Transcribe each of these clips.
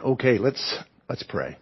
Okay, let's pray.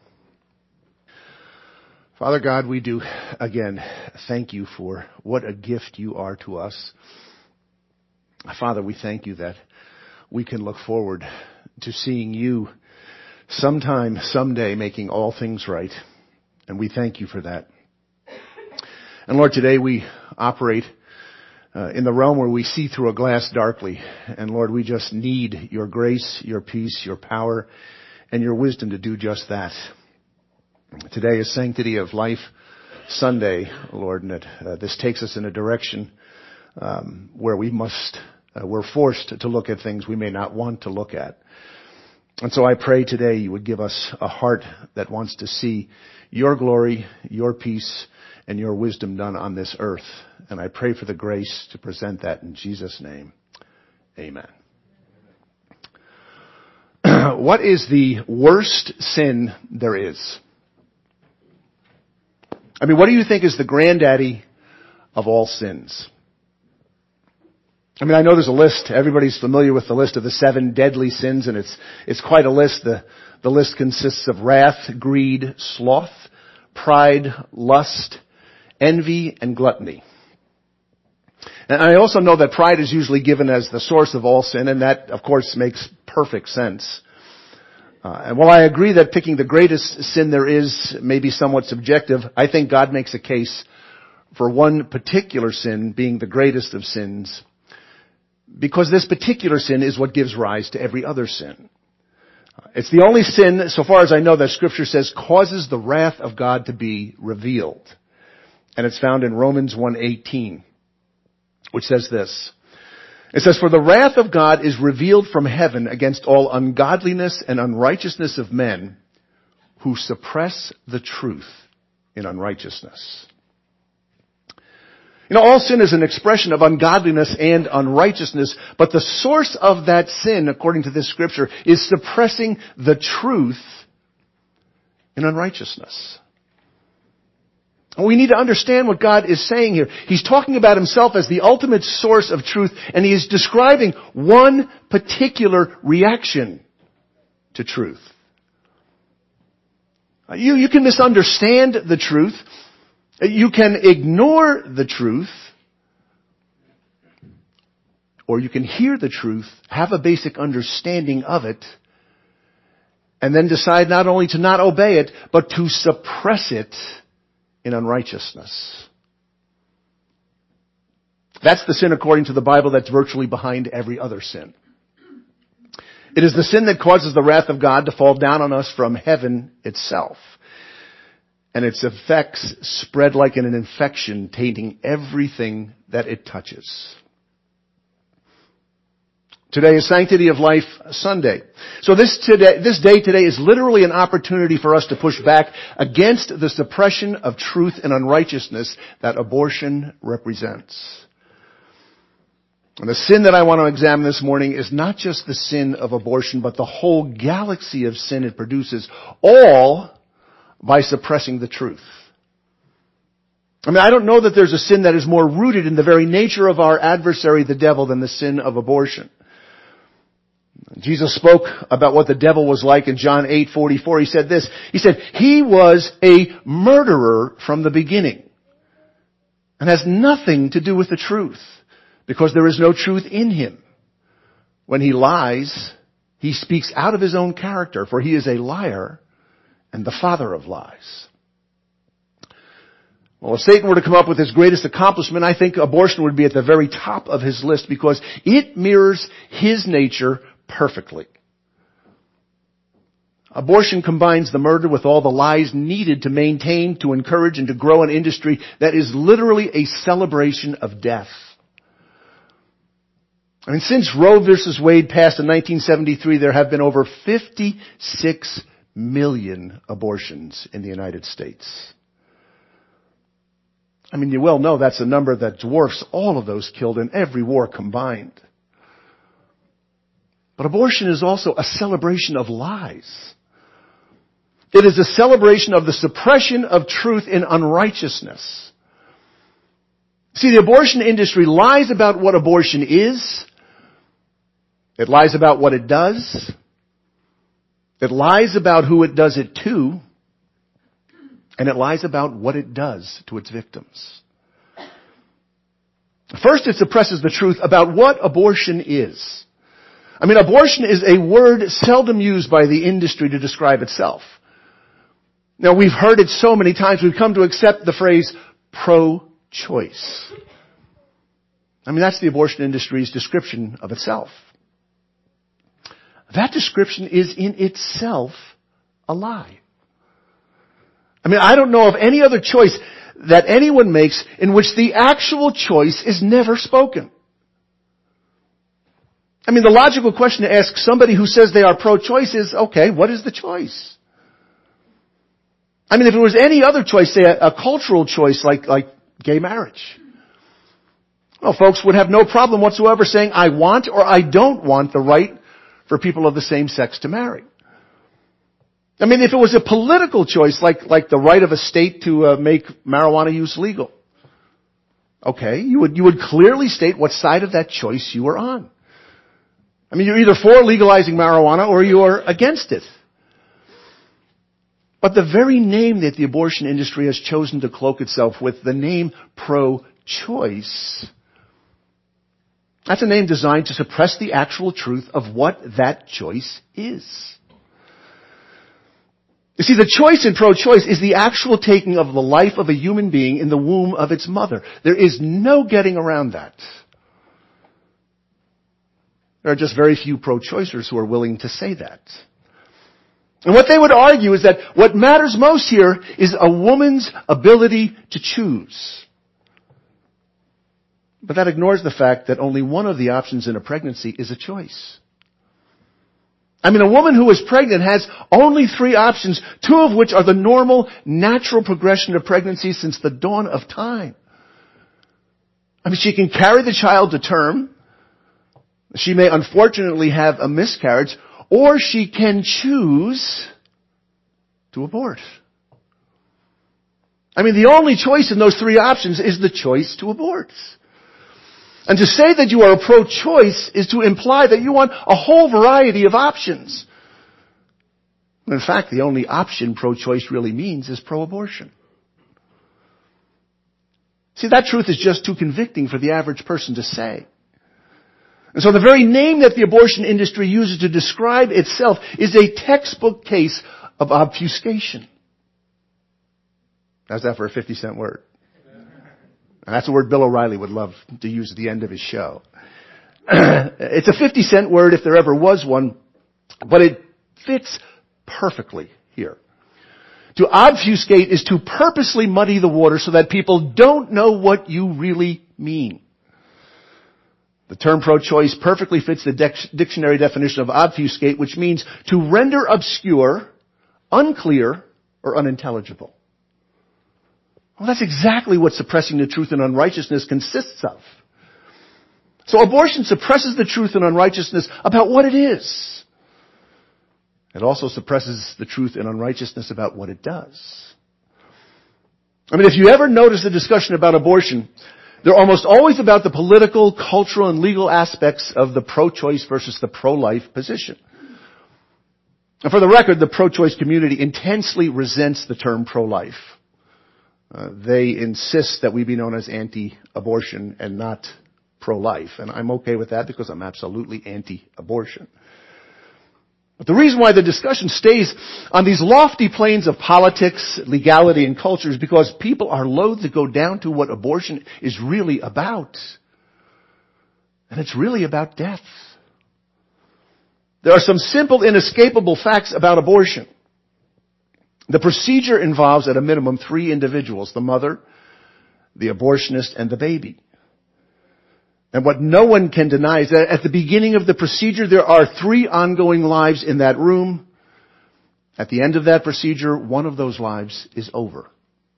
Father God, we do, again, thank you for what a gift you are to us. Father, we thank you that we can look forward to seeing you sometime, someday, making all things right. And we thank you for that. And Lord, today we operate in the realm where we see through a glass darkly. And Lord, we just need your grace, your peace, your power, and your wisdom to do just that. Today is Sanctity of Life Sunday, Lord, and this takes us in a direction where we're forced to look at things we may not want to look at. And so I pray today you would give us a heart that wants to see your glory, your peace, and your wisdom done on this earth. And I pray for the grace to present that in Jesus' name. Amen. What is the worst sin there is? I mean, what do you think is the granddaddy of all sins? I mean, I know there's a list. Everybody's familiar with the list of the 7 deadly sins, and it's quite a list. The list consists of wrath, greed, sloth, pride, lust, envy, and gluttony. And I also know that pride is usually given as the source of all sin, and that, of course, makes perfect sense. And while I agree that picking the greatest sin there is may be somewhat subjective, I think God makes a case for one particular sin being the greatest of sins, because this particular sin is what gives rise to every other sin. It's the only sin, so far as I know, that Scripture says causes the wrath of God to be revealed. And it's found in Romans 1:18, which says this. It says, "For the wrath of God is revealed from heaven against all ungodliness and unrighteousness of men who suppress the truth in unrighteousness." You know, all sin is an expression of ungodliness and unrighteousness, but the source of that sin, according to this scripture, is suppressing the truth in unrighteousness. And we need to understand what God is saying here. He's talking about himself as the ultimate source of truth, and he is describing one particular reaction to truth. You can misunderstand the truth. You can ignore the truth. Or you can hear the truth, have a basic understanding of it, and then decide not only to not obey it, but to suppress it in unrighteousness. That's the sin, according to the Bible, that's virtually behind every other sin. It is the sin that causes the wrath of God to fall down on us from heaven itself. And its effects spread like an infection, tainting everything that it touches. Today is Sanctity of Life Sunday. So this day today is literally an opportunity for us to push back against the suppression of truth and unrighteousness that abortion represents. And the sin that I want to examine this morning is not just the sin of abortion, but the whole galaxy of sin it produces, all by suppressing the truth. I mean, I don't know that there's a sin that is more rooted in the very nature of our adversary, the devil, than the sin of abortion. Jesus spoke about what the devil was like in John 8:44. He said this. He said, "He was a murderer from the beginning and has nothing to do with the truth because there is no truth in him. When he lies, he speaks out of his own character, for he is a liar and the father of lies." Well, if Satan were to come up with his greatest accomplishment, I think abortion would be at the very top of his list because it mirrors his nature perfectly. Abortion combines the murder with all the lies needed to maintain, to encourage, and to grow an industry that is literally a celebration of death. I mean, since Roe versus Wade passed in 1973, there have been over 56 million abortions in the United States. I mean, you well know that's a number that dwarfs all of those killed in every war combined. But abortion is also a celebration of lies. It is a celebration of the suppression of truth in unrighteousness. See, the abortion industry lies about what abortion is. It lies about what it does. It lies about who it does it to, and it lies about what it does to its victims. First, it suppresses the truth about what abortion is. I mean, abortion is a word seldom used by the industry to describe itself. Now, we've heard it so many times, we've come to accept the phrase pro-choice. I mean, that's the abortion industry's description of itself. That description is in itself a lie. I mean, I don't know of any other choice that anyone makes in which the actual choice is never spoken. I mean, the logical question to ask somebody who says they are pro-choice is, okay, what is the choice? I mean, if it was any other choice, say a cultural choice like gay marriage, well, folks would have no problem whatsoever saying, I want or I don't want the right for people of the same sex to marry. I mean, if it was a political choice like the right of a state to make marijuana use legal, okay, you would clearly state what side of that choice you were on. I mean, you're either for legalizing marijuana or you're against it. But the very name that the abortion industry has chosen to cloak itself with, the name pro-choice, that's a name designed to suppress the actual truth of what that choice is. You see, the choice in pro-choice is the actual taking of the life of a human being in the womb of its mother. There is no getting around that. There are just very few pro-choicers who are willing to say that. And what they would argue is that what matters most here is a woman's ability to choose. But that ignores the fact that only one of the options in a pregnancy is a choice. I mean, a woman who is pregnant has only 3 options, 2 of which are the normal, natural progression of pregnancy since the dawn of time. I mean, she can carry the child to term. She may unfortunately have a miscarriage, or she can choose to abort. I mean, the only choice in those 3 options is the choice to abort. And to say that you are a pro-choice is to imply that you want a whole variety of options. In fact, the only option pro-choice really means is pro-abortion. See, that truth is just too convicting for the average person to say. And so the very name that the abortion industry uses to describe itself is a textbook case of obfuscation. How's that for a 50-cent word? And that's a word Bill O'Reilly would love to use at the end of his show. It's a 50-cent word if there ever was one, but it fits perfectly here. To obfuscate is to purposely muddy the water so that people don't know what you really mean. The term pro-choice perfectly fits the dictionary definition of obfuscate, which means to render obscure, unclear, or unintelligible. Well, that's exactly what suppressing the truth and unrighteousness consists of. So abortion suppresses the truth and unrighteousness about what it is. It also suppresses the truth and unrighteousness about what it does. I mean, if you ever notice the discussion about abortion, they're almost always about the political, cultural, and legal aspects of the pro-choice versus the pro-life position. And for the record, the pro-choice community intensely resents the term pro-life. They insist that we be known as anti-abortion and not pro-life. And I'm okay with that because I'm absolutely anti-abortion. But the reason why the discussion stays on these lofty planes of politics, legality, and culture is because people are loath to go down to what abortion is really about. And it's really about death. There are some simple, inescapable facts about abortion. The procedure involves at a minimum 3 individuals, the mother, the abortionist, and the baby. And what no one can deny is that at the beginning of the procedure, there are 3 ongoing lives in that room. At the end of that procedure, one of those lives is over.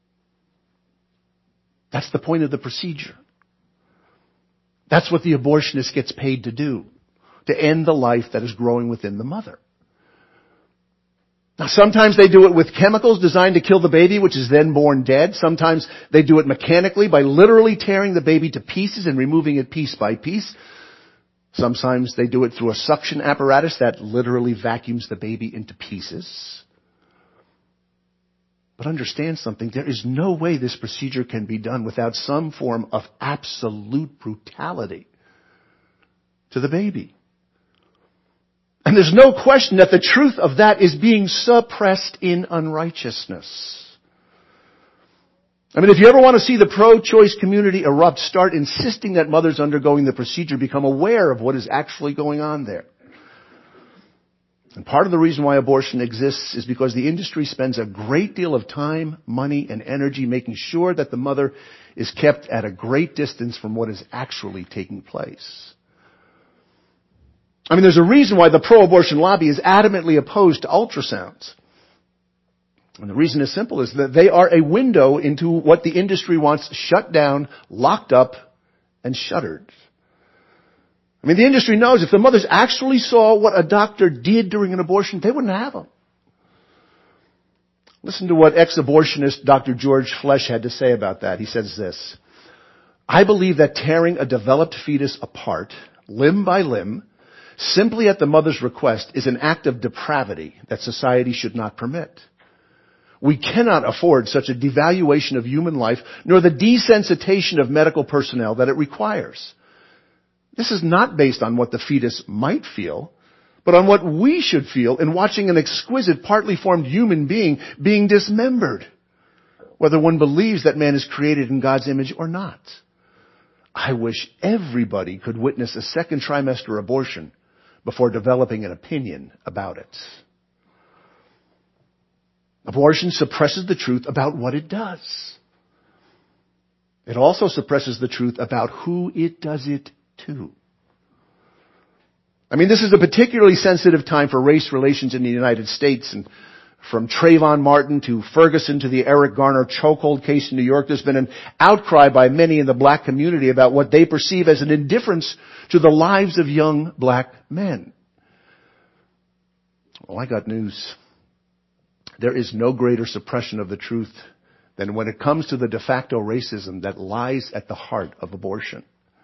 That's the point of the procedure. That's what the abortionist gets paid to do, to end the life that is growing within the mother. Now, sometimes they do it with chemicals designed to kill the baby, which is then born dead. Sometimes they do it mechanically by literally tearing the baby to pieces and removing it piece by piece. Sometimes they do it through a suction apparatus that literally vacuums the baby into pieces. But understand something, there is no way this procedure can be done without some form of absolute brutality to the baby. And there's no question that the truth of that is being suppressed in unrighteousness. I mean, if you ever want to see the pro-choice community erupt, start insisting that mothers undergoing the procedure become aware of what is actually going on there. And part of the reason why abortion exists is because the industry spends a great deal of time, money, and energy making sure that the mother is kept at a great distance from what is actually taking place. I mean, there's a reason why the pro-abortion lobby is adamantly opposed to ultrasounds. And the reason is simple, is that they are a window into what the industry wants shut down, locked up, and shuttered. I mean, the industry knows if the mothers actually saw what a doctor did during an abortion, they wouldn't have them. Listen to what ex-abortionist Dr. George Flesch had to say about that. He says this: "I believe that tearing a developed fetus apart, limb by limb, simply at the mother's request is an act of depravity that society should not permit. We cannot afford such a devaluation of human life, nor the desensitization of medical personnel that it requires. This is not based on what the fetus might feel, but on what we should feel in watching an exquisite, partly formed human being being dismembered, whether one believes that man is created in God's image or not. I wish everybody could witness a second trimester abortion before developing an opinion about it." Abortion suppresses the truth about what it does. It also suppresses the truth about who it does it to. I mean, this is a particularly sensitive time for race relations in the United States. And from Trayvon Martin to Ferguson to the Eric Garner chokehold case in New York, there's been an outcry by many in the black community about what they perceive as an indifference to the lives of young black men. Well, I got news. There is no greater suppression of the truth than when it comes to the de facto racism that lies at the heart of abortion.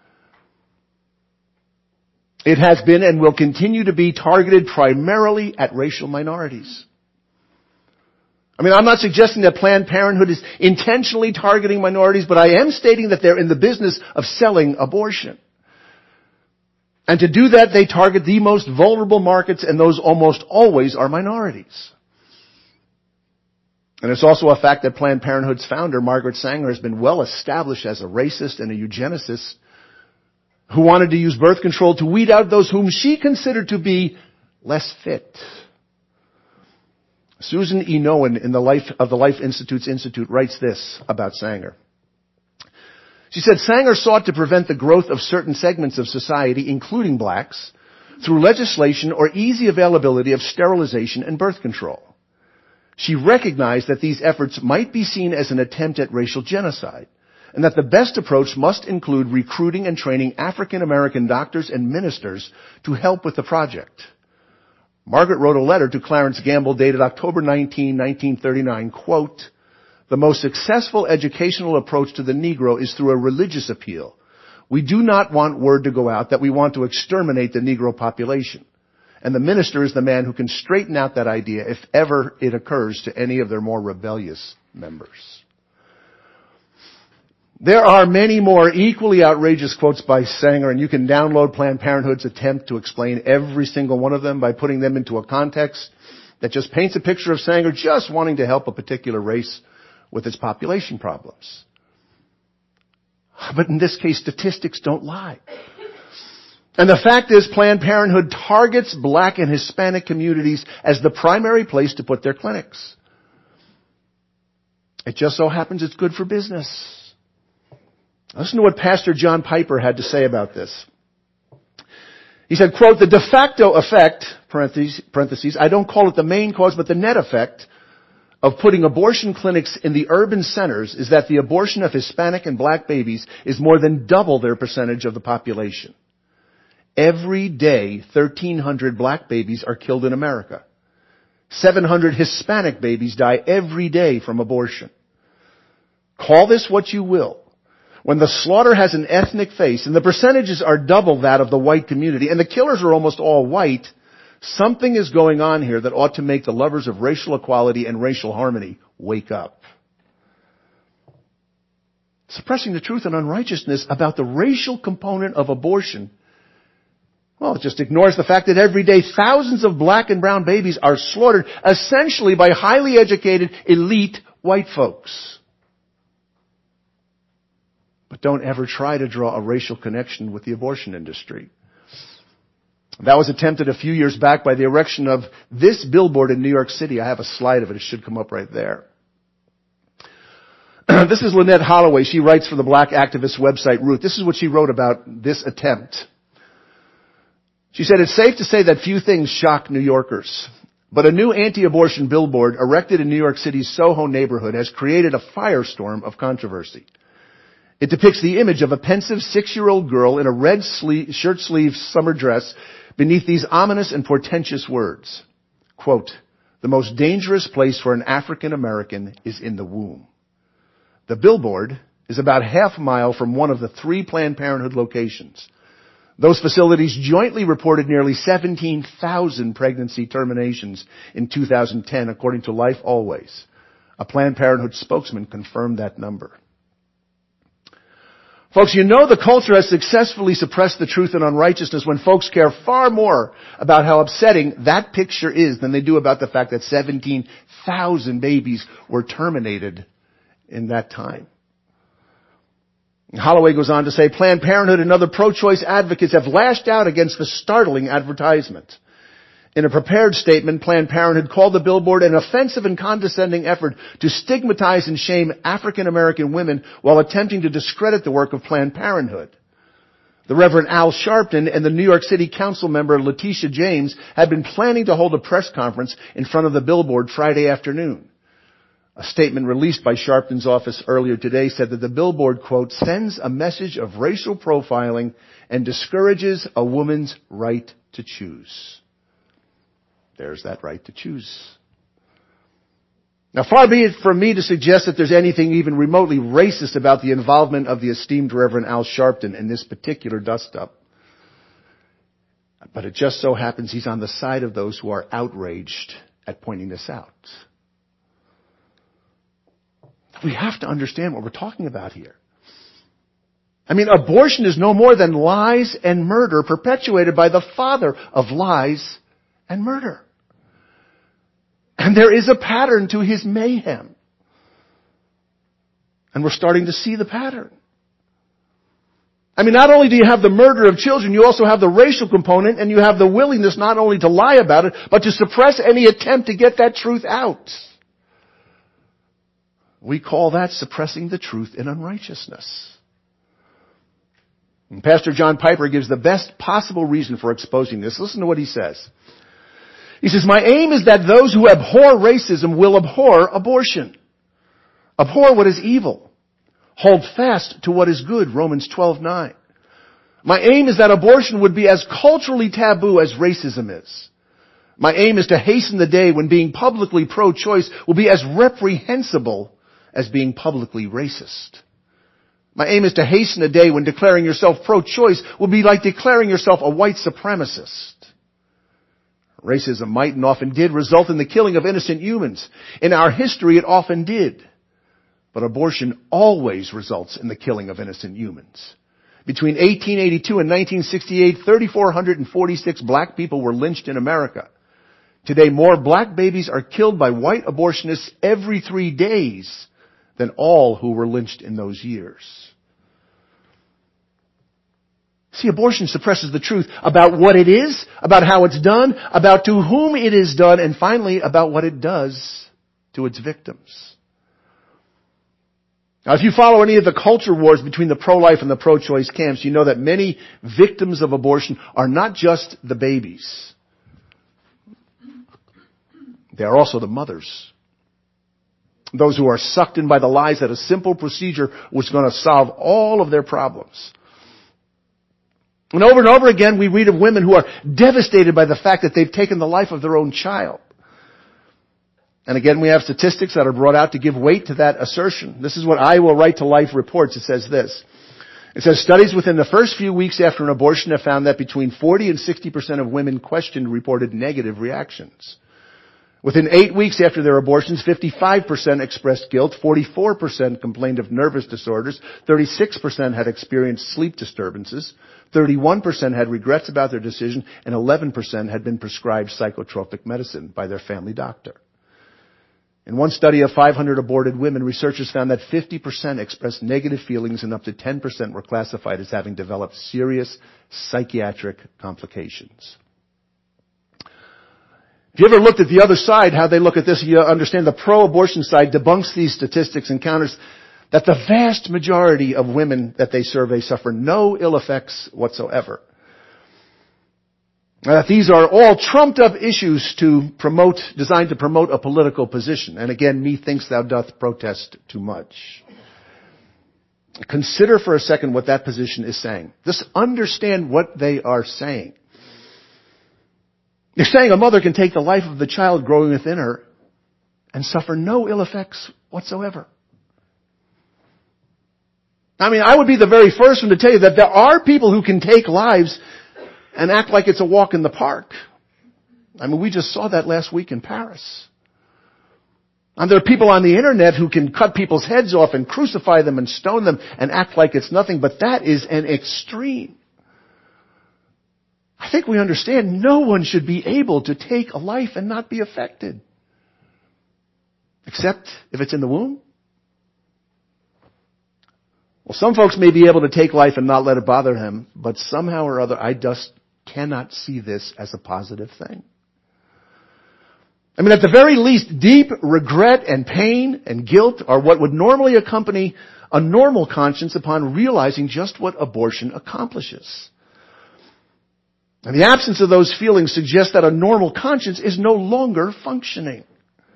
It has been and will continue to be targeted primarily at racial minorities. I mean, I'm not suggesting that Planned Parenthood is intentionally targeting minorities, but I am stating that they're in the business of selling abortion. And to do that, they target the most vulnerable markets, and those almost always are minorities. And it's also a fact that Planned Parenthood's founder, Margaret Sanger, has been well established as a racist and a eugenicist who wanted to use birth control to weed out those whom she considered to be less fit. Susan E. Nowen in the Life Institute writes this about Sanger. She said, "Sanger sought to prevent the growth of certain segments of society, including blacks, through legislation or easy availability of sterilization and birth control. She recognized that these efforts might be seen as an attempt at racial genocide, and that the best approach must include recruiting and training African American doctors and ministers to help with the project." Margaret wrote a letter to Clarence Gamble dated October 19, 1939, quote, "The most successful educational approach to the Negro is through a religious appeal. We do not want word to go out that we want to exterminate the Negro population. And the minister is the man who can straighten out that idea if ever it occurs to any of their more rebellious members." There are many more equally outrageous quotes by Sanger, and you can download Planned Parenthood's attempt to explain every single one of them by putting them into a context that just paints a picture of Sanger just wanting to help a particular race with its population problems. But in this case, statistics don't lie. And the fact is, Planned Parenthood targets black and Hispanic communities as the primary place to put their clinics. It just so happens it's good for business. Listen to what Pastor John Piper had to say about this. He said, quote, "The de facto effect, parentheses, I don't call it the main cause, but the net effect of putting abortion clinics in the urban centers is that the abortion of Hispanic and black babies is more than double their percentage of the population. Every day, 1,300 black babies are killed in America. 700 Hispanic babies die every day from abortion. Call this what you will. when the slaughter has an ethnic face and the percentages are double that of the white community and the killers are almost all white, something is going on here that ought to make the lovers of racial equality and racial harmony wake up. Suppressing the truth and unrighteousness about the racial component of abortion, well, it just ignores the fact that every day thousands of black and brown babies are slaughtered essentially by highly educated, elite white folks. But don't ever try to draw a racial connection with the abortion industry. That was attempted a few years back by the erection of this billboard in New York City. I have a slide of it. It should come up right there. This is Lynette Holloway. She writes for the black activist website Root. This is what she wrote about this attempt. She said, it's safe to say that few things shock New Yorkers, but a new anti-abortion billboard erected in New York City's Soho neighborhood has created a firestorm of controversy. It depicts the image of a pensive 6-year-old girl in a red shirt sleeve summer dress beneath these ominous and portentous words. Quote, the most dangerous place for an African American is in the womb. The billboard is about half a mile from one of the 3 Planned Parenthood locations. Those facilities jointly reported nearly 17,000 pregnancy terminations in 2010, according to Life Always. A Planned Parenthood spokesman confirmed that number. Folks, you know the culture has successfully suppressed the truth and unrighteousness when folks care far more about how upsetting that picture is than they do about the fact that 17,000 babies were terminated in that time. Holloway goes on to say, Planned Parenthood and other pro-choice advocates have lashed out against the startling advertisement. In a prepared statement, Planned Parenthood called the billboard an offensive and condescending effort to stigmatize and shame African American women while attempting to discredit the work of Planned Parenthood. The Reverend Al Sharpton and the New York City Council member Letitia James had been planning to hold a press conference in front of the billboard Friday afternoon. A statement released by Sharpton's office earlier today said that the billboard, quote, sends a message of racial profiling and discourages a woman's right to choose. There's that right to choose. Now, far be it from me to suggest that there's anything even remotely racist about the involvement of the esteemed Reverend Al Sharpton in this particular dust-up. But it just so happens he's on the side of those who are outraged at pointing this out. We have to understand what we're talking about here. I mean, abortion is no more than lies and murder perpetuated by the father of lies and murder. And there is a pattern to his mayhem. And we're starting to see the pattern. I mean, not only do you have the murder of children, you also have the racial component, and you have the willingness not only to lie about it, but to suppress any attempt to get that truth out. We call that suppressing the truth in unrighteousness. And Pastor John Piper gives the best possible reason for exposing this. Listen to what he says. He says, my aim is that those who abhor racism will abhor abortion. Abhor what is evil. Hold fast to what is good, Romans 12:9. My aim is that abortion would be as culturally taboo as racism is. My aim is to hasten the day when being publicly pro-choice will be as reprehensible as being publicly racist. My aim is to hasten a day when declaring yourself pro-choice will be like declaring yourself a white supremacist. Racism might and often did result in the killing of innocent humans. In our history, it often did. But abortion always results in the killing of innocent humans. Between 1882 and 1968, 3,446 black people were lynched in America. Today, more black babies are killed by white abortionists every 3 days than all who were lynched in those years. See, abortion suppresses the truth about what it is, about how it's done, about to whom it is done, and finally, about what it does to its victims. Now, if you follow any of the culture wars between the pro-life and the pro-choice camps, you know that many victims of abortion are not just the babies. They are also the mothers. Those who are sucked in by the lies that a simple procedure was going to solve all of their problems. And over again, we read of women who are devastated by the fact that they've taken the life of their own child. And again, we have statistics that are brought out to give weight to that assertion. This is what Iowa Right to Life reports. It says this. It says studies within the first few weeks after an abortion have found that between 40 and 60% of women questioned reported negative reactions. Within 8 weeks after their abortions, 55% expressed guilt, 44% complained of nervous disorders, 36% had experienced sleep disturbances, 31% had regrets about their decision, and 11% had been prescribed psychotropic medicine by their family doctor. In one study of 500 aborted women, researchers found that 50% expressed negative feelings and up to 10% were classified as having developed serious psychiatric complications. If you ever looked at the other side, how they look at this, you understand the pro-abortion side debunks these statistics and counters that the vast majority of women that they survey suffer no ill effects whatsoever. That these are all trumped up issues designed to promote a political position. And again, methinks thou doth protest too much. Consider for a second what that position is saying. Just understand what they are saying. They're saying a mother can take the life of the child growing within her and suffer no ill effects whatsoever. I mean, I would be the very first one to tell you that there are people who can take lives and act like it's a walk in the park. I mean, we just saw that last week in Paris. And there are people on the internet who can cut people's heads off and crucify them and stone them and act like it's nothing, but that is an extreme. I think we understand no one should be able to take a life and not be affected. Except if it's in the womb. Well, some folks may be able to take life and not let it bother him, but somehow or other, I just cannot see this as a positive thing. I mean, at the very least, deep regret and pain and guilt are what would normally accompany a normal conscience upon realizing just what abortion accomplishes. And the absence of those feelings suggests that a normal conscience is no longer functioning.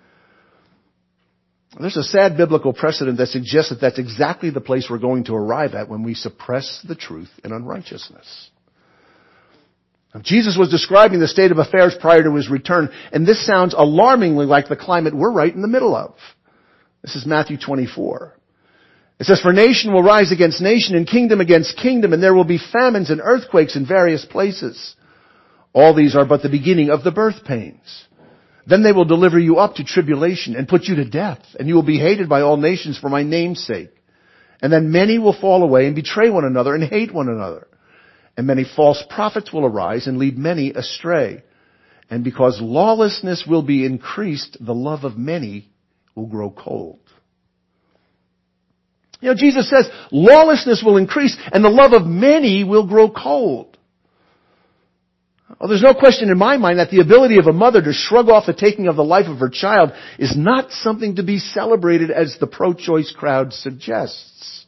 There's a sad biblical precedent that suggests that that's exactly the place we're going to arrive at when we suppress the truth in unrighteousness. Now, Jesus was describing the state of affairs prior to his return, and this sounds alarmingly like the climate we're right in the middle of. This is Matthew 24. It says, "For nation will rise against nation and kingdom against kingdom, and there will be famines and earthquakes in various places. All these are but the beginning of the birth pains. Then they will deliver you up to tribulation and put you to death, and you will be hated by all nations for my name's sake. And then many will fall away and betray one another and hate one another. And many false prophets will arise and lead many astray. And because lawlessness will be increased, the love of many will grow cold." You know, Jesus says lawlessness will increase and the love of many will grow cold. Well, there's no question in my mind that the ability of a mother to shrug off the taking of the life of her child is not something to be celebrated as the pro-choice crowd suggests.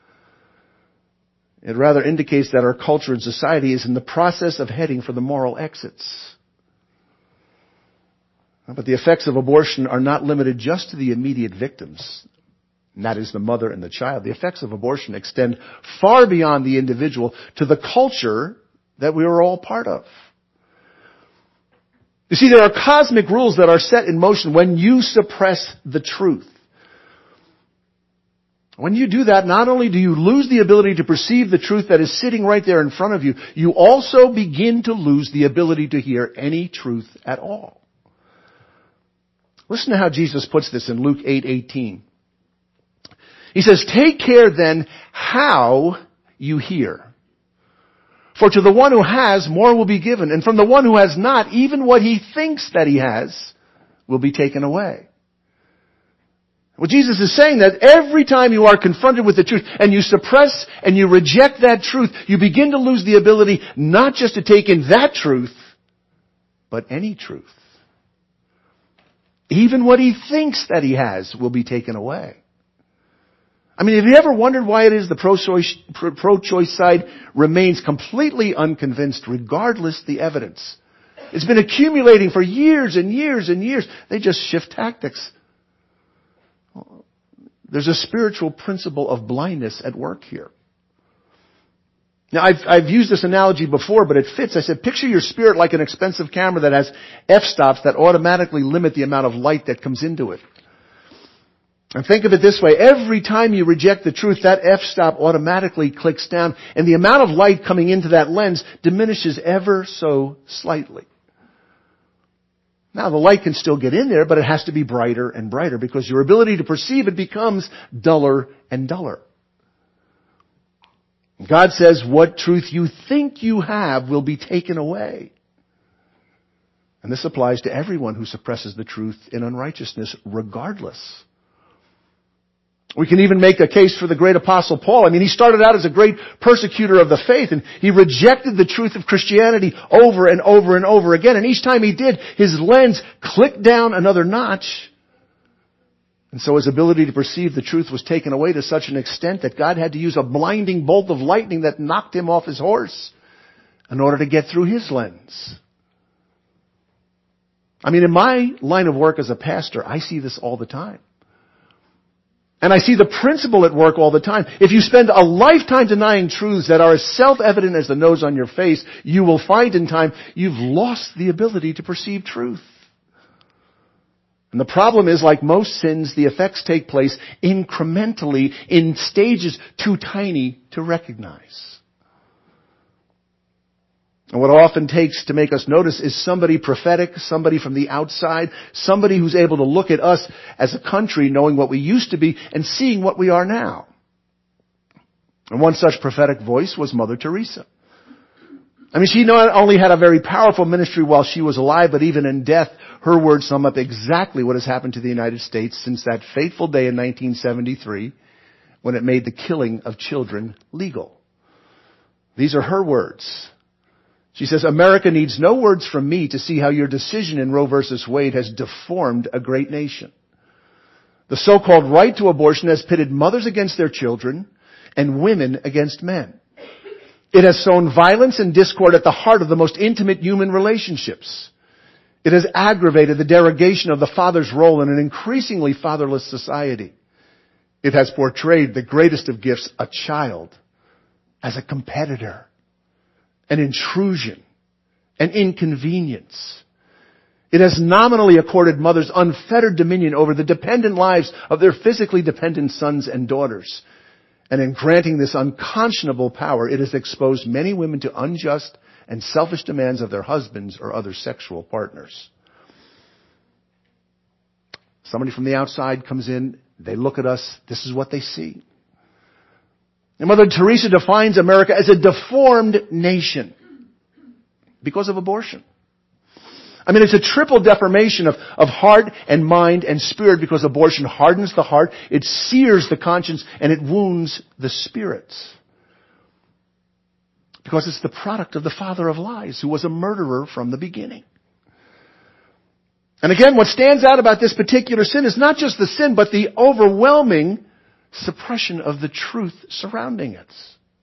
It rather indicates that our culture and society is in the process of heading for the moral exits. But the effects of abortion are not limited just to the immediate victims, and that is the mother and the child. The effects of abortion extend far beyond the individual to the culture that we are all part of. You see, there are cosmic rules that are set in motion when you suppress the truth. When you do that, not only do you lose the ability to perceive the truth that is sitting right there in front of you, you also begin to lose the ability to hear any truth at all. Listen to how Jesus puts this in Luke 8:18. He says, "Take care then how you hear. For to the one who has, more will be given. And from the one who has not, even what he thinks that he has will be taken away." Well, Jesus is saying that every time you are confronted with the truth and you suppress and you reject that truth, you begin to lose the ability not just to take in that truth, but any truth. Even what he thinks that he has will be taken away. I mean, have you ever wondered why it is the pro-choice side remains completely unconvinced regardless the evidence? It's been accumulating for years and years and years. They just shift tactics. There's a spiritual principle of blindness at work here. Now, I've used this analogy before, but it fits. I said, picture your spirit like an expensive camera that has f-stops that automatically limit the amount of light that comes into it. And think of it this way. Every time you reject the truth, that f-stop automatically clicks down, and the amount of light coming into that lens diminishes ever so slightly. Now, the light can still get in there, but it has to be brighter and brighter because your ability to perceive it becomes duller and duller. God says what truth you think you have will be taken away. And this applies to everyone who suppresses the truth in unrighteousness, regardless. We can even make a case for the great apostle Paul. I mean, he started out as a great persecutor of the faith, and he rejected the truth of Christianity over and over and over again. And each time he did, his lens clicked down another notch. And so his ability to perceive the truth was taken away to such an extent that God had to use a blinding bolt of lightning that knocked him off his horse in order to get through his lens. I mean, in my line of work as a pastor, I see this all the time. And I see the principle at work all the time. If you spend a lifetime denying truths that are as self-evident as the nose on your face, you will find in time you've lost the ability to perceive truth. And the problem is, like most sins, the effects take place incrementally in stages too tiny to recognize. And what it often takes to make us notice is somebody prophetic, somebody from the outside, somebody who's able to look at us as a country knowing what we used to be and seeing what we are now. And one such prophetic voice was Mother Teresa. I mean, she not only had a very powerful ministry while she was alive, but even in death, her words sum up exactly what has happened to the United States since that fateful day in 1973 when it made the killing of children legal. These are her words. She says, America needs no words from me to see how your decision in Roe versus Wade has deformed a great nation. The so-called right to abortion has pitted mothers against their children and women against men. It has sown violence and discord at the heart of the most intimate human relationships. It has aggravated the derogation of the father's role in an increasingly fatherless society. It has portrayed the greatest of gifts, a child, as a competitor, an intrusion, an inconvenience. It has nominally accorded mothers unfettered dominion over the dependent lives of their physically dependent sons and daughters. And in granting this unconscionable power, it has exposed many women to unjust and selfish demands of their husbands or other sexual partners. Somebody from the outside comes in, they look at us, this is what they see. And Mother Teresa defines America as a deformed nation because of abortion. I mean, it's a triple deformation of heart and mind and spirit because abortion hardens the heart, it sears the conscience, and it wounds the spirits. Because it's the product of the father of lies, who was a murderer from the beginning. And again, what stands out about this particular sin is not just the sin, but the overwhelming suppression of the truth surrounding it.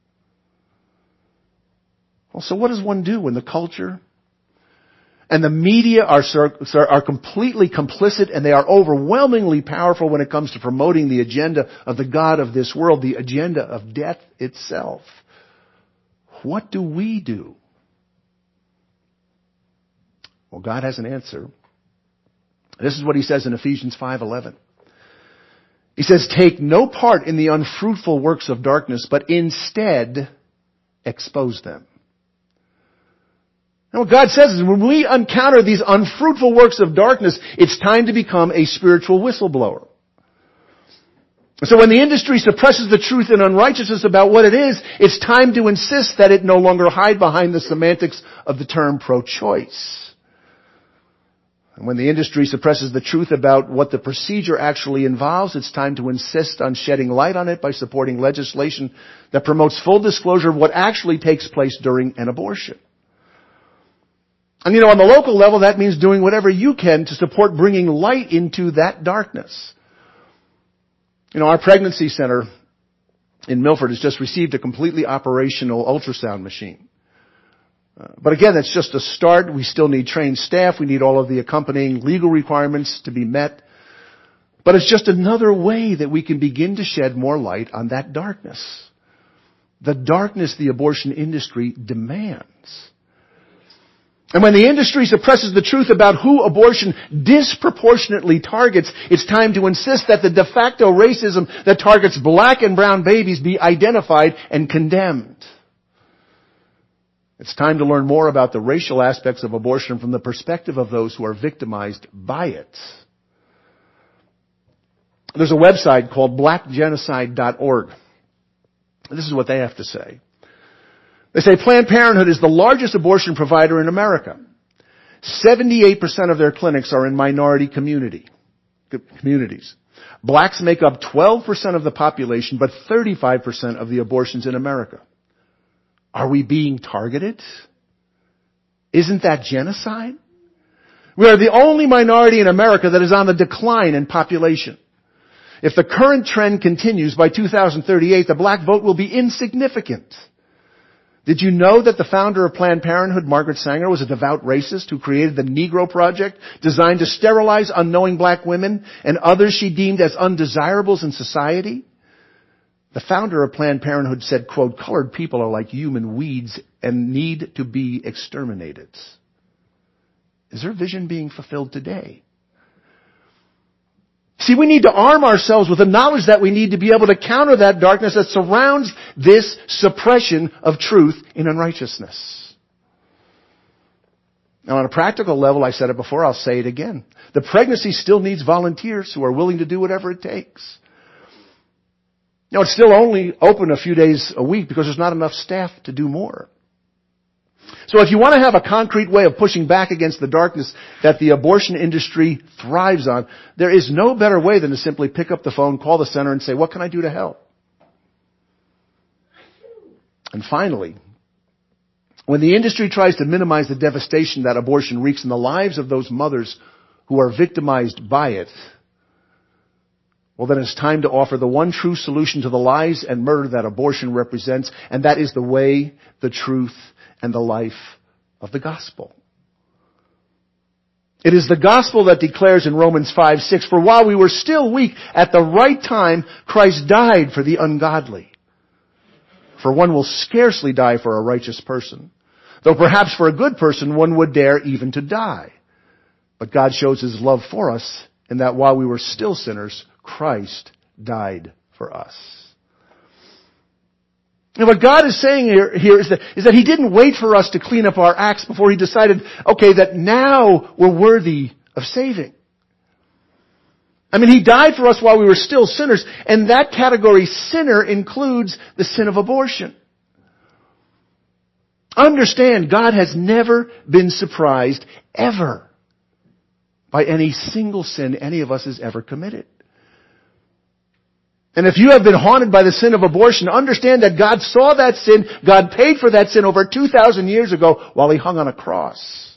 Well, so what does one do when the culture and the media are completely complicit and they are overwhelmingly powerful when it comes to promoting the agenda of the God of this world, the agenda of death itself? What do we do? Well, God has an answer. This is what he says in Ephesians 5:11. He says, take no part in the unfruitful works of darkness, but instead expose them. And what God says is when we encounter these unfruitful works of darkness, it's time to become a spiritual whistleblower. So when the industry suppresses the truth and unrighteousness about what it is, it's time to insist that it no longer hide behind the semantics of the term pro-choice. And when the industry suppresses the truth about what the procedure actually involves, it's time to insist on shedding light on it by supporting legislation that promotes full disclosure of what actually takes place during an abortion. And on the local level, that means doing whatever you can to support bringing light into that darkness. Our pregnancy center in Milford has just received a completely operational ultrasound machine. But again, that's just a start. We still need trained staff. We need all of the accompanying legal requirements to be met. But it's just another way that we can begin to shed more light on that darkness. The darkness the abortion industry demands. And when the industry suppresses the truth about who abortion disproportionately targets, it's time to insist that the de facto racism that targets black and brown babies be identified and condemned. It's time to learn more about the racial aspects of abortion from the perspective of those who are victimized by it. There's a website called blackgenocide.org. This is what they have to say. They say Planned Parenthood is the largest abortion provider in America. 78% of their clinics are in minority communities. Blacks make up 12% of the population, but 35% of the abortions in America. Are we being targeted? Isn't that genocide? We are the only minority in America that is on the decline in population. If the current trend continues, by 2038, the black vote will be insignificant. Did you know that the founder of Planned Parenthood, Margaret Sanger, was a devout racist who created the Negro Project, designed to sterilize unknowing black women and others she deemed as undesirables in society? The founder of Planned Parenthood said, quote, "Colored people are like human weeds and need to be exterminated." Is her vision being fulfilled today? See, we need to arm ourselves with the knowledge that we need to be able to counter that darkness that surrounds this suppression of truth in unrighteousness. Now, on a practical level, I said it before, I'll say it again. The pregnancy still needs volunteers who are willing to do whatever it takes. Now, it's still only open a few days a week because there's not enough staff to do more. So if you want to have a concrete way of pushing back against the darkness that the abortion industry thrives on, there is no better way than to simply pick up the phone, call the center, and say, what can I do to help? And finally, when the industry tries to minimize the devastation that abortion wreaks in the lives of those mothers who are victimized by it, well, then it's time to offer the one true solution to the lies and murder that abortion represents, and that is the way, the truth, and the life of the gospel. It is the gospel that declares in Romans 5:6, "For while we were still weak, at the right time, Christ died for the ungodly. For one will scarcely die for a righteous person, though perhaps for a good person one would dare even to die. But God shows His love for us in that while we were still sinners, Christ died for us." And what God is saying here is that He didn't wait for us to clean up our acts before He decided, okay, that now we're worthy of saving. I mean, He died for us while we were still sinners, and that category, sinner, includes the sin of abortion. Understand, God has never been surprised, ever, by any single sin any of us has ever committed. And if you have been haunted by the sin of abortion, understand that God saw that sin, God paid for that sin over 2,000 years ago while He hung on a cross.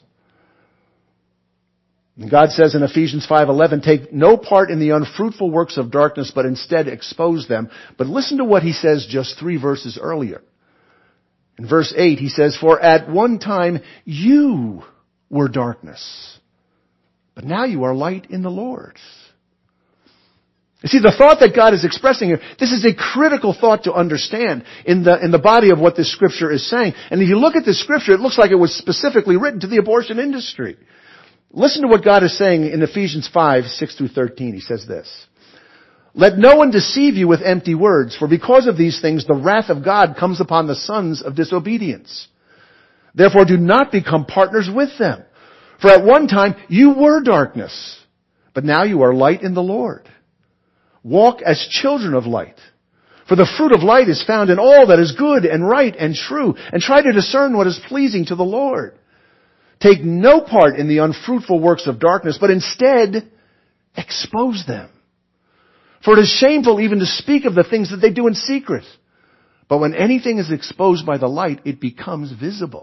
And God says in Ephesians 5:11, "Take no part in the unfruitful works of darkness, but instead expose them." But listen to what He says just 3 verses earlier. In verse 8, He says, "For at one time you were darkness, but now you are light in the Lord." You see, the thought that God is expressing here, this is a critical thought to understand in the body of what this scripture is saying. And if you look at this scripture, it looks like it was specifically written to the abortion industry. Listen to what God is saying in Ephesians 5:6-13. He says this, "Let no one deceive you with empty words, for because of these things the wrath of God comes upon the sons of disobedience. Therefore do not become partners with them. For at one time you were darkness, but now you are light in the Lord. Walk as children of light. For the fruit of light is found in all that is good and right and true, and try to discern what is pleasing to the Lord. Take no part in the unfruitful works of darkness, but instead expose them. For it is shameful even to speak of the things that they do in secret. But when anything is exposed by the light, it becomes visible."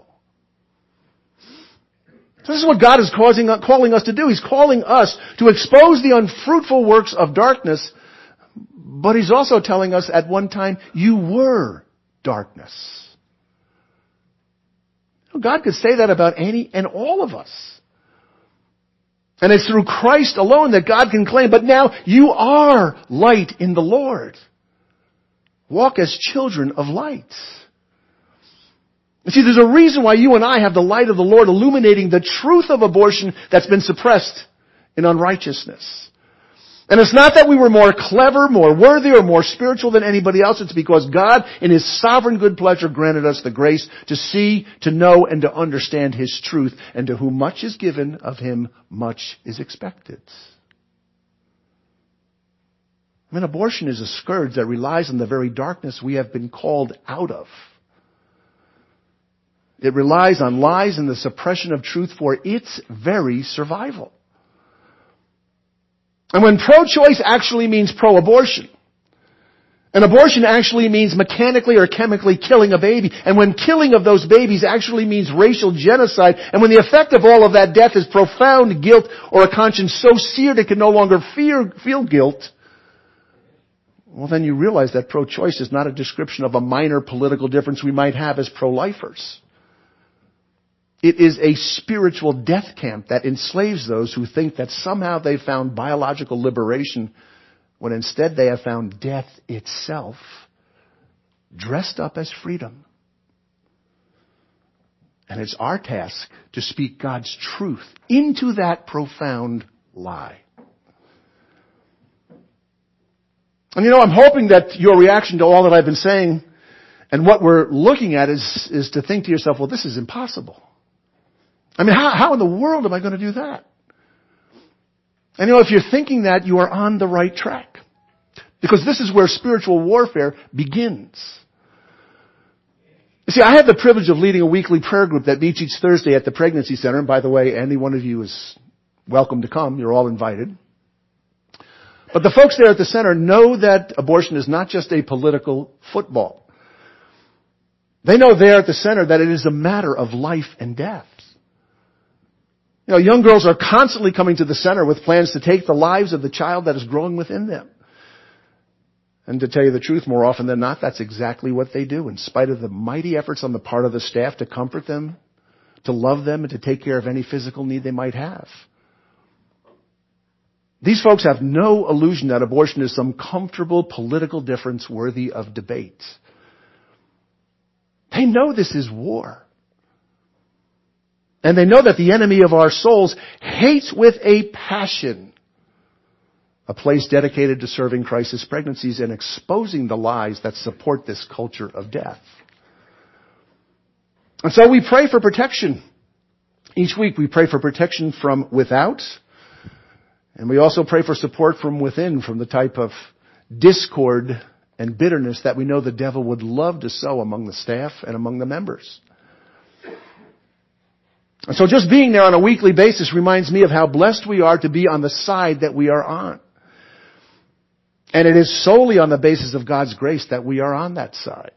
So this is what God is calling us to do. He's calling us to expose the unfruitful works of darkness, but He's also telling us at one time, you were darkness. God could say that about any and all of us. And it's through Christ alone that God can claim, but now you are light in the Lord. Walk as children of light. You see, there's a reason why you and I have the light of the Lord illuminating the truth of abortion that's been suppressed in unrighteousness. And it's not that we were more clever, more worthy, or more spiritual than anybody else. It's because God, in His sovereign good pleasure, granted us the grace to see, to know, and to understand His truth. And to whom much is given, of him much is expected. I mean, abortion is a scourge that relies on the very darkness we have been called out of. It relies on lies and the suppression of truth for its very survival. And when pro-choice actually means pro-abortion, and abortion actually means mechanically or chemically killing a baby, and when killing of those babies actually means racial genocide, and when the effect of all of that death is profound guilt or a conscience so seared it can no longer feel guilt, well, then you realize that pro-choice is not a description of a minor political difference we might have as pro-lifers. It is a spiritual death camp that enslaves those who think that somehow they found biological liberation when instead they have found death itself dressed up as freedom. And it's our task to speak God's truth into that profound lie. And I'm hoping that your reaction to all that I've been saying and what we're looking at is to think to yourself, well, this is impossible. I mean, how in the world am I going to do that? And if you're thinking that, you are on the right track. Because this is where spiritual warfare begins. You see, I have the privilege of leading a weekly prayer group that meets each Thursday at the Pregnancy Center. And by the way, any one of you is welcome to come. You're all invited. But the folks there at the center know that abortion is not just a political football. They know there at the center that it is a matter of life and death. Young girls are constantly coming to the center with plans to take the lives of the child that is growing within them. And to tell you the truth, more often than not, that's exactly what they do, in spite of the mighty efforts on the part of the staff to comfort them, to love them, and to take care of any physical need they might have. These folks have no illusion that abortion is some comfortable political difference worthy of debate. They know this is war. And they know that the enemy of our souls hates with a passion a place dedicated to serving crisis pregnancies and exposing the lies that support this culture of death. And so we pray for protection. Each week we pray for protection from without, and we also pray for support from within, from the type of discord and bitterness that we know the devil would love to sow among the staff and among the members. And so just being there on a weekly basis reminds me of how blessed we are to be on the side that we are on. And it is solely on the basis of God's grace that we are on that side.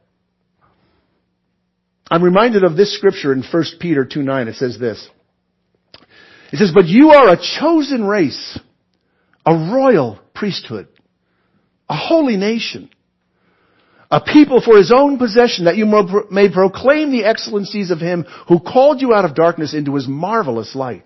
I'm reminded of this scripture in 1 Peter 2:9. It says this. It says, "But you are a chosen race, a royal priesthood, a holy nation, a people for His own possession, that you may proclaim the excellencies of Him who called you out of darkness into His marvelous light."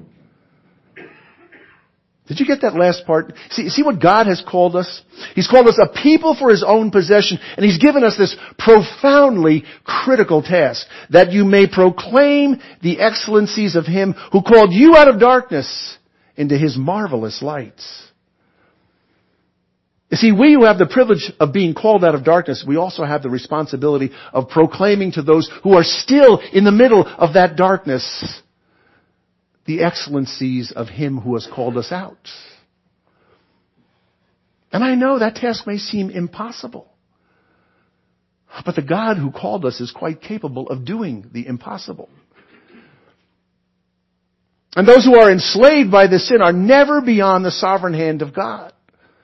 Did you get that last part? See what God has called us? He's called us a people for His own possession, and He's given us this profoundly critical task, that you may proclaim the excellencies of Him who called you out of darkness into His marvelous light. You see, we who have the privilege of being called out of darkness, we also have the responsibility of proclaiming to those who are still in the middle of that darkness the excellencies of Him who has called us out. And I know that task may seem impossible, but the God who called us is quite capable of doing the impossible. And those who are enslaved by this sin are never beyond the sovereign hand of God.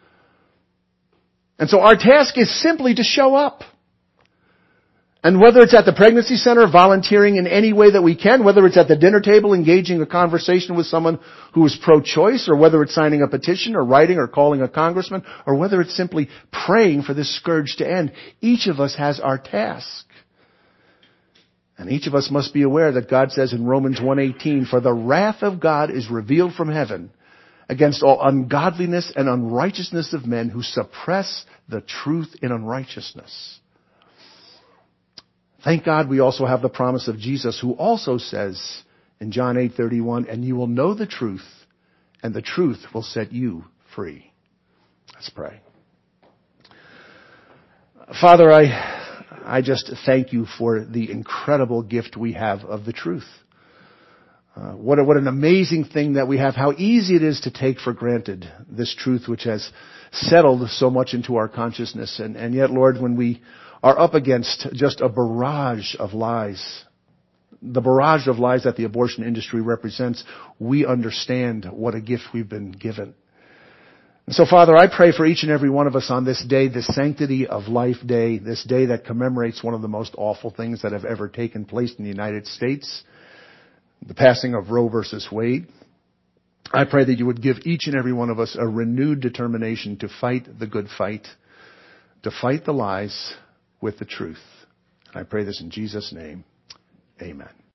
And so our task is simply to show up. And whether it's at the pregnancy center, volunteering in any way that we can, whether it's at the dinner table, engaging a conversation with someone who is pro-choice, or whether it's signing a petition or writing or calling a congressman, or whether it's simply praying for this scourge to end, each of us has our task. And each of us must be aware that God says in Romans 1:18, "For the wrath of God is revealed from heaven against all ungodliness and unrighteousness of men who suppress the truth in unrighteousness." Thank God we also have the promise of Jesus, who also says in John 8:31, and you will know the truth, and the truth will set you free. Let's pray. Father, I just thank you for the incredible gift we have of the truth. What an amazing thing that we have. How easy it is to take for granted this truth which has settled so much into our consciousness. And yet, Lord, when we are up against just a barrage of lies, the barrage of lies that the abortion industry represents, we understand what a gift we've been given. And so, Father, I pray for each and every one of us on this day, this Sanctity of Life Day, this day that commemorates one of the most awful things that have ever taken place in the United States, the passing of Roe versus Wade. I pray that you would give each and every one of us a renewed determination to fight the good fight, to fight the lies with the truth. And I pray this in Jesus' name. Amen.